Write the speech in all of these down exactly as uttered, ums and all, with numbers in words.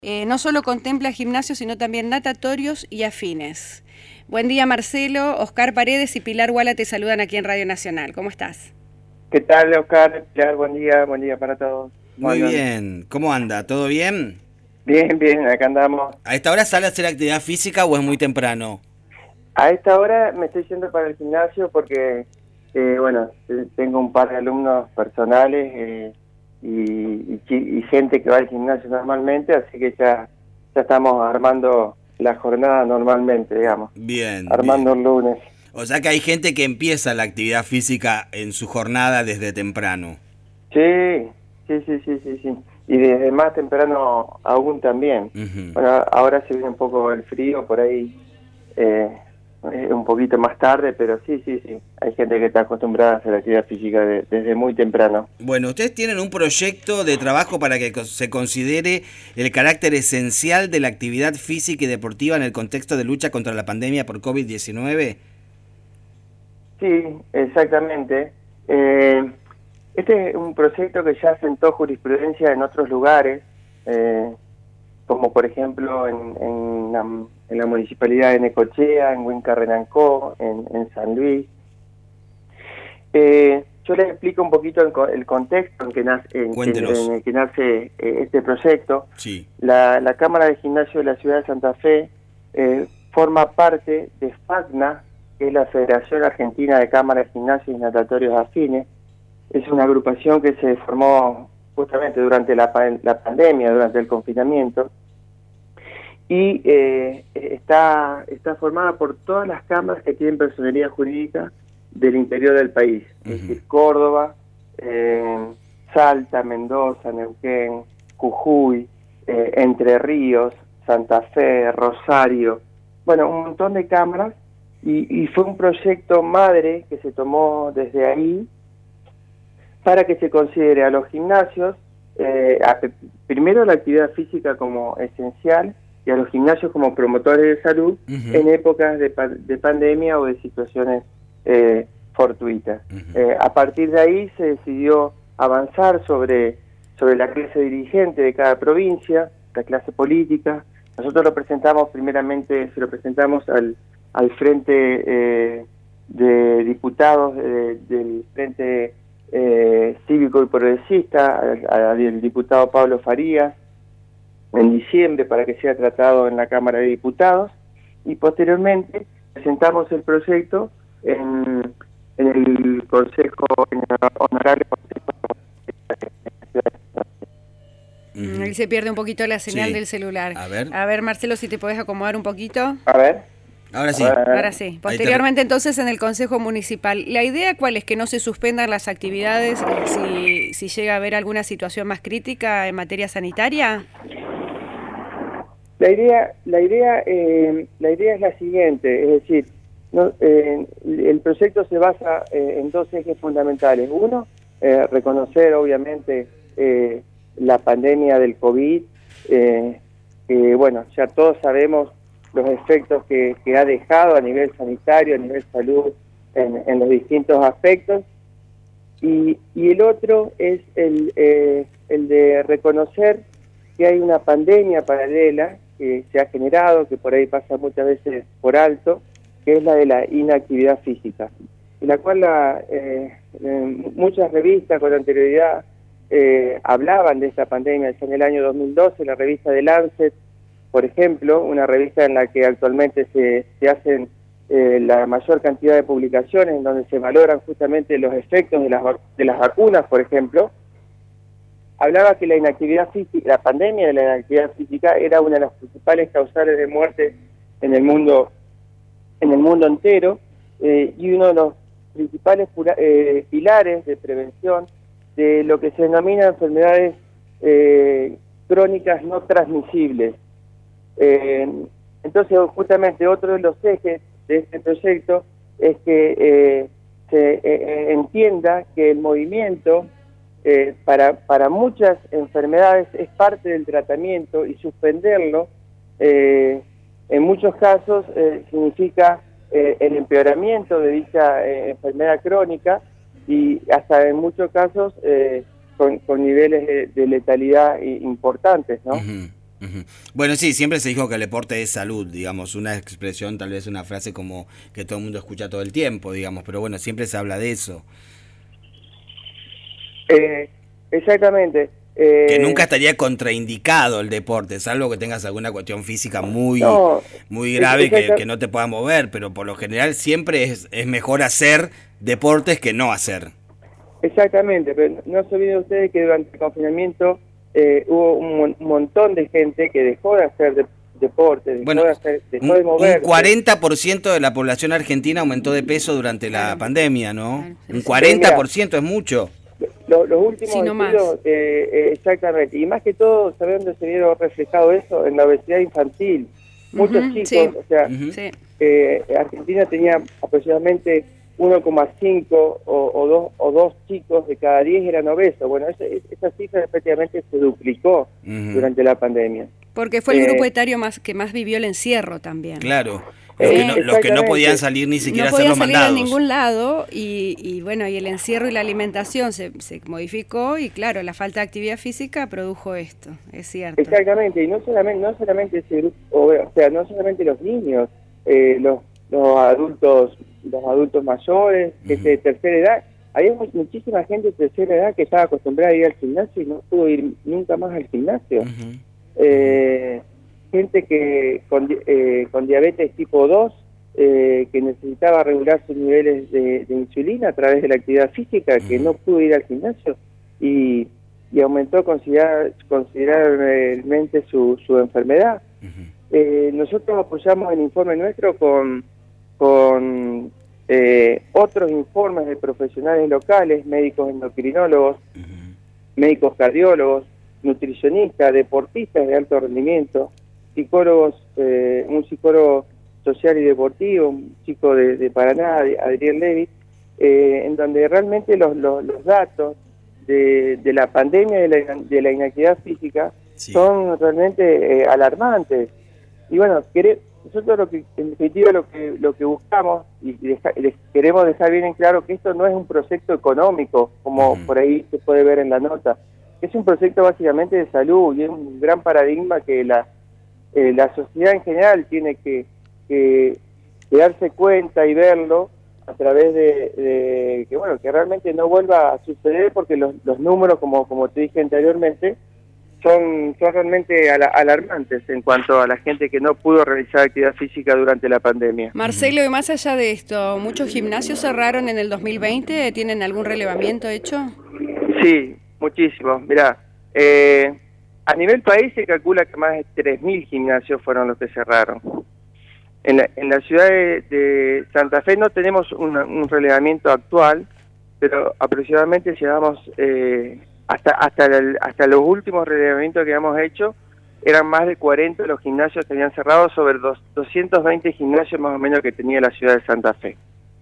Eh, no solo contempla gimnasios, sino también natatorios y afines. Buen día, Marcelo. Oscar Paredes y Pilar Guala te saludan aquí en Radio Nacional. ¿Cómo estás? ¿Qué tal, Oscar? Pilar, buen día, buen día para todos. Muy bien. ¿Cómo anda? ¿Todo bien? Bien, bien, acá andamos. ¿A esta hora sale a hacer actividad física o es muy temprano? A esta hora me estoy yendo para el gimnasio porque, eh, bueno, tengo un par de alumnos personales eh, y, y, y gente que va al gimnasio normalmente, así que ya, ya estamos armando la jornada normalmente, digamos. Bien. Armando bien. el lunes. O sea que hay gente que empieza la actividad física en su jornada desde temprano. Sí, sí, sí, sí, sí, sí. Y desde más temprano aún también. Uh-huh. Bueno, ahora se viene un poco el frío, por ahí eh, un poquito más tarde, pero sí, sí, sí. Hay gente que está acostumbrada a hacer actividad física de, desde muy temprano. Bueno, ustedes tienen un proyecto de trabajo para que se considere el carácter esencial de la actividad física y deportiva en el contexto de lucha contra la pandemia por COVID diecinueve. Sí, exactamente. Eh, este es un proyecto que ya sentó jurisprudencia en otros lugares, eh, como por ejemplo en, en, la, en la municipalidad de Necochea, en Huincarrenancó, en, en San Luis. Eh, yo les explico un poquito el, el contexto en que nace, en, en el que nace eh, este proyecto. Sí. La, la Cámara de Gimnasio de la Ciudad de Santa Fe eh, forma parte de FACNA, que es la Federación Argentina de Cámaras de Gimnasios y Natatorios Afines. Es una agrupación que se formó justamente durante la, la pandemia, durante el confinamiento, y eh, está, está formada por todas las cámaras que tienen personería jurídica del interior del país, uh-huh. Es decir, Córdoba, eh, Salta, Mendoza, Neuquén, Jujuy, eh, Entre Ríos, Santa Fe, Rosario, bueno, un montón de cámaras, y, y fue un proyecto madre que se tomó desde ahí para que se considere a los gimnasios, eh, a, primero la actividad física como esencial y a los gimnasios como promotores de salud uh-huh. en épocas de, de pandemia o de situaciones eh, fortuitas. Uh-huh. Eh, a partir de ahí se decidió avanzar sobre, sobre la clase dirigente de cada provincia, la clase política. Nosotros lo presentamos primeramente, se lo presentamos al, al Frente eh, de Diputados eh, del Frente Eh, cívico y progresista, al diputado Pablo Farías, en diciembre, para que sea tratado en la Cámara de Diputados, y posteriormente presentamos el proyecto en, en el Consejo, en el Honorable Consejo de la Ciudad. Ahí se pierde un poquito la señal sí. del celular. A ver. A ver, Marcelo, si te podés acomodar un poquito. A ver. Ahora sí. Ahora sí. Posteriormente, entonces, en el Consejo Municipal. ¿La idea cuál es? ¿Que no se suspendan las actividades si, si llega a haber alguna situación más crítica en materia sanitaria? La idea, la idea, eh, la idea es la siguiente, es decir, no, eh, el proyecto se basa eh, en dos ejes fundamentales. Uno, eh, reconocer, obviamente, eh, la pandemia del COVID, eh, que, bueno, ya todos sabemos los efectos que, que ha dejado a nivel sanitario, a nivel salud, en, en los distintos aspectos. Y, y el otro es el, eh, el de reconocer que hay una pandemia paralela que se ha generado, que por ahí pasa muchas veces por alto, que es la de la inactividad física, en la cual la, eh, en muchas revistas con anterioridad eh, hablaban de esta pandemia. Ya en el año dos mil doce, la revista The Lancet, por ejemplo, una revista en la que actualmente se, se hacen eh, la mayor cantidad de publicaciones, en donde se valoran justamente los efectos de las, de las vacunas, por ejemplo, hablaba que la inactividad física, la pandemia de la inactividad física era una de las principales causales de muerte en el mundo, en el mundo entero, eh, y uno de los principales pura, eh, pilares de prevención de lo que se denomina enfermedades eh, crónicas no transmisibles. Eh, entonces, justamente otro de los ejes de este proyecto es que eh, se eh, entienda que el movimiento eh, para, para muchas enfermedades es parte del tratamiento, y suspenderlo eh, en muchos casos eh, significa eh, el empeoramiento de dicha eh, enfermedad crónica, y hasta en muchos casos eh, con, con niveles de, de letalidad importantes, ¿no? Uh-huh. Uh-huh. Bueno, sí, siempre se dijo que el deporte es salud, digamos, una expresión, tal vez una frase como que todo el mundo escucha todo el tiempo, digamos, pero bueno, siempre se habla de eso. Eh, exactamente. Eh, que nunca estaría contraindicado el deporte, salvo que tengas alguna cuestión física muy, no, muy grave que, que no te pueda mover, pero por lo general siempre es, es mejor hacer deportes que no hacer. Exactamente, pero no se olviden ustedes que durante el confinamiento eh, hubo un, mon un montón de gente que dejó de hacer de deporte, dejó, bueno, de, hacer, dejó de moverse. Un cuarenta por ciento de la población argentina aumentó de peso durante la pandemia, ¿no? Un cuarenta por ciento es mucho. Los, los últimos sí, no estudios, eh, eh, exactamente, y más que todo, ¿saben dónde se vieron reflejado eso? En la obesidad infantil. Muchos uh-huh, chicos, sí. o sea, uh-huh. eh, Argentina tenía aproximadamente uno coma cinco o, o, dos, o dos chicos de cada diez eran obesos. Bueno, esa, esa cifra prácticamente se duplicó uh-huh. durante la pandemia. Porque fue el eh, grupo etario más que más vivió el encierro también. Claro. Los, eh, que no, los que no podían salir ni siquiera no a hacer los salir mandados. a ningún lado y, y bueno, y el encierro y la alimentación se, se modificó y claro, la falta de actividad física produjo esto, es cierto. Exactamente, y no solamente no solamente ese grupo, o sea, no solamente los niños, eh, los, los adultos, los adultos mayores, que uh-huh. de tercera edad, había muchísima gente de tercera edad que estaba acostumbrada a ir al gimnasio y no pudo ir nunca más al gimnasio. Uh-huh. eh, gente que con, eh, con diabetes tipo dos, eh, que necesitaba regular sus niveles de, de insulina a través de la actividad física, que no pudo ir al gimnasio y, y aumentó considerar, considerablemente su, su enfermedad. Uh-huh. eh, nosotros apoyamos el informe nuestro con, con eh, otros informes de profesionales locales, médicos endocrinólogos, uh-huh. médicos cardiólogos, nutricionistas, deportistas de alto rendimiento, psicólogos, eh, un psicólogo social y deportivo, un chico de, de Paraná, Adrián Levy, eh, en donde realmente los, los, los datos de, de la pandemia de la, de la inactividad física sí. son realmente eh, alarmantes. Y bueno, quere, nosotros lo que, en definitiva lo que, lo que buscamos, y deja, les queremos dejar bien en claro que esto no es un proyecto económico, como uh-huh. por ahí se puede ver en la nota, es un proyecto básicamente de salud y es un gran paradigma que la Eh, la sociedad en general tiene que, que, que darse cuenta y verlo a través de, de que bueno que realmente no vuelva a suceder, porque los, los números, como como te dije anteriormente, son, son realmente al, alarmantes en cuanto a la gente que no pudo realizar actividad física durante la pandemia. Marcelo, y más allá de esto, ¿muchos gimnasios cerraron en el dos mil veinte? ¿Tienen algún relevamiento hecho? Sí, muchísimos. Mirá, eh, a nivel país se calcula que más de tres mil gimnasios fueron los que cerraron. En la, en la ciudad de, de Santa Fe no tenemos una, un relevamiento actual, pero aproximadamente llevamos eh, hasta hasta el, hasta los últimos relevamientos que hemos hecho, eran más de cuarenta los gimnasios que habían cerrado sobre los doscientos veinte gimnasios más o menos que tenía la ciudad de Santa Fe.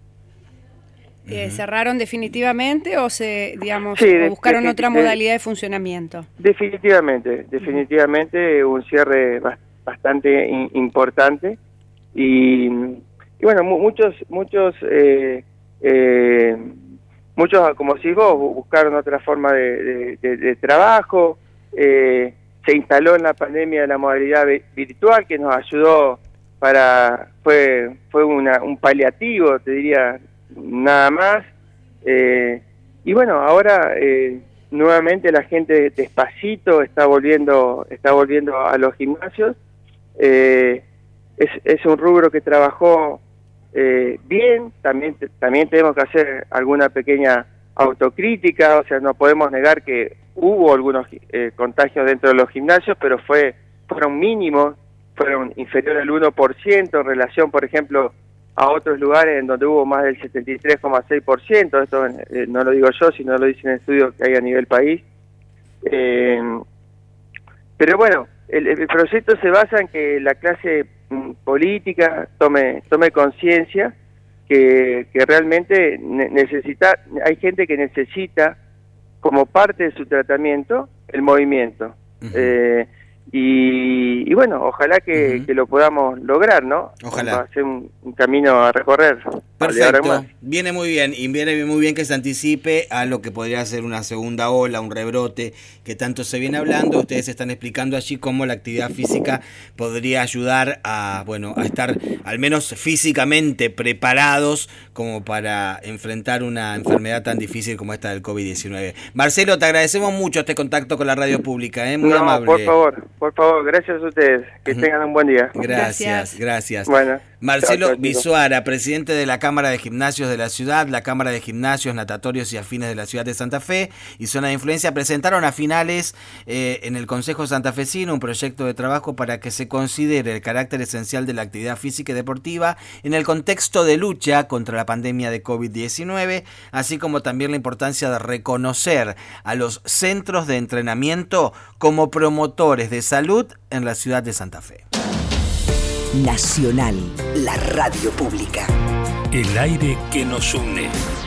Eh, ¿Cerraron definitivamente o se, digamos, sí, o buscaron de, otra de, modalidad de funcionamiento? Definitivamente, definitivamente un cierre bastante in, importante y, y bueno, mu muchos, muchos, eh, eh, muchos, como si vos, buscaron otra forma de, de, de, de trabajo. Eh, se instaló en la pandemia la modalidad virtual que nos ayudó para, fue, fue una, un paliativo, te diría, nada más. Eh, y bueno, ahora eh, nuevamente la gente despacito está volviendo está volviendo a los gimnasios. Eh, es, es un rubro que trabajó eh, bien. También también tenemos que hacer alguna pequeña autocrítica, o sea, no podemos negar que hubo algunos eh, contagios dentro de los gimnasios, pero fue fueron mínimos, fueron inferiores al uno por ciento en relación, por ejemplo, a otros lugares en donde hubo más del setenta y tres coma seis por ciento, esto eh, no lo digo yo, sino lo dicen estudios que hay a nivel país. Eh, pero bueno, el, el proyecto se basa en que la clase mm, política tome tome conciencia que, que realmente ne necesita, hay gente que necesita como parte de su tratamiento el movimiento. Uh-huh. eh, y, y bueno, ojalá que, uh-huh. que lo podamos lograr, ¿no? Ojalá. Va a ser un, un camino a recorrer. Perfecto, viene muy bien, y viene muy bien que se anticipe a lo que podría ser una segunda ola, un rebrote, que tanto se viene hablando. Ustedes están explicando allí cómo la actividad física podría ayudar a, bueno, a estar al menos físicamente preparados como para enfrentar una enfermedad tan difícil como esta del COVID diecinueve. Marcelo, te agradecemos mucho este contacto con la radio pública, ¿eh? Muy no, amable. por favor, por favor, gracias a ustedes, que uh-huh. tengan un buen día. Gracias, gracias. gracias. Bueno. Marcelo chao, chao, Bisuara, presidente de la Cámara de Gimnasios de la ciudad, la Cámara de Gimnasios, Natatorios y Afines de la ciudad de Santa Fe y Zona de Influencia, presentaron a finales eh, en el Consejo Santafesino un proyecto de trabajo para que se considere el carácter esencial de la actividad física y deportiva en el contexto de lucha contra la pandemia de COVID diecinueve, así como también la importancia de reconocer a los centros de entrenamiento como promotores de salud en la ciudad de Santa Fe. Nacional, la radio pública. El aire que nos une.